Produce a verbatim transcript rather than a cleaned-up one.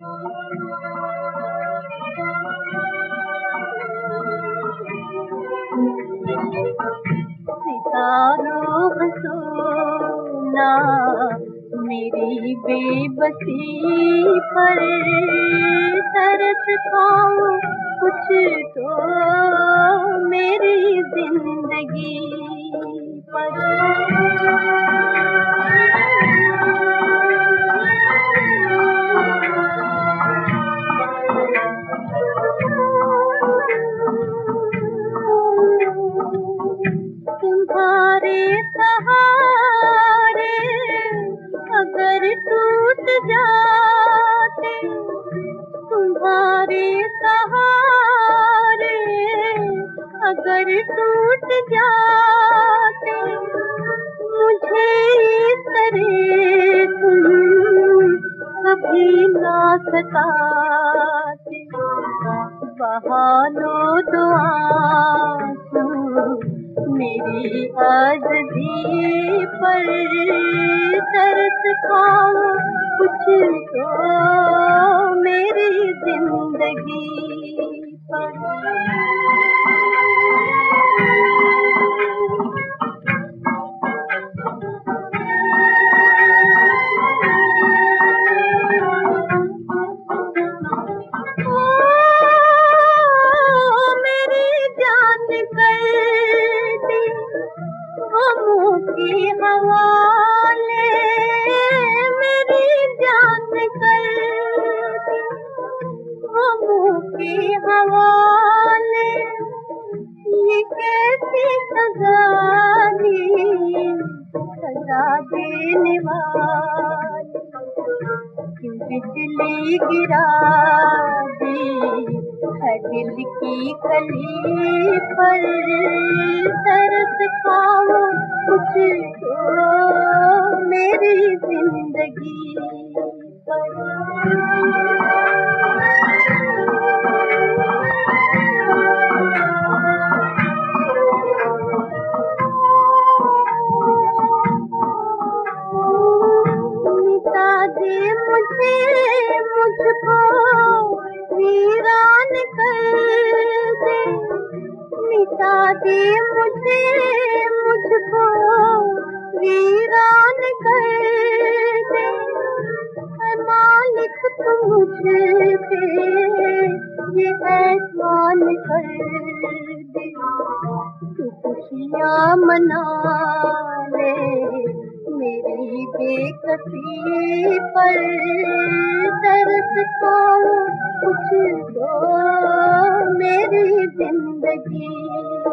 सितारों हंसो ना मेरी बेबसी पर, तरस खाओ कुछ तो मेरी जिंदगी पर। तुम्हारे सहारे अगर टूट जाते, तुम्हारे सहारे अगर टूट जाते, मुझे इस तरह तुम कभी ना सताते। बहा लो दो आंसू मेरी आज़दी पर, तरस खाओ कुछ तो मेरी जिंदगी पर। की हवाले मेरी जान कर दी, गमों की हवाले, ये कैसी सजा दी, सजा देने वाली। क्यों बिजली गिरा दी है दिल की कली पर, तरस खाओ कुछ तो मेरी जिंदगी पर। मिटा दे मुझे मुझको वीरान कर दे, मिटा दे मुझे मुझको वीरान कर दे। है मालिक तू मुझ पे ये एहसान कर दे। तू खुशियाँ मना ले मेरी बेकसी पर, तरस खाओ कुछ तो मेरी जिंदगी